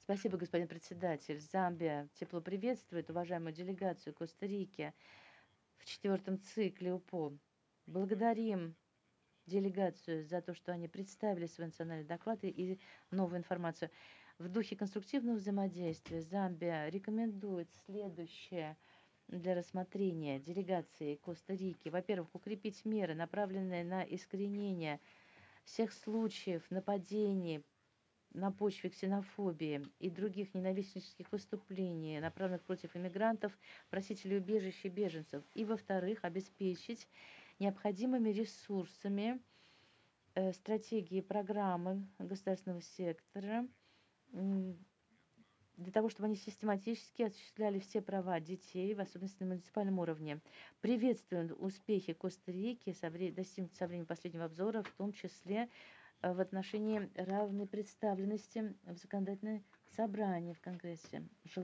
Спасибо, господин председатель. Замбия тепло приветствует уважаемую делегацию Коста-Рики в четвертом цикле УПО. Благодарим делегацию за то, что они представили свои национальные доклады и новую информацию. В духе конструктивного взаимодействия Замбия рекомендует следующее для рассмотрения делегации Коста-Рики. Во-первых, укрепить меры, направленные на искоренение всех случаев нападений на почве ксенофобии и других ненавистнических выступлений, направленных против иммигрантов, просителей убежища и беженцев. И, во-вторых, обеспечить необходимыми ресурсами стратегии и программы государственного сектора для того, чтобы они систематически осуществляли все права детей, в особенности на муниципальном уровне. Приветствуем успехи Коста-Рики, достигнутые со времени последнего обзора, в том числе в отношении равной представленности в законодательном собрании в Конгрессе.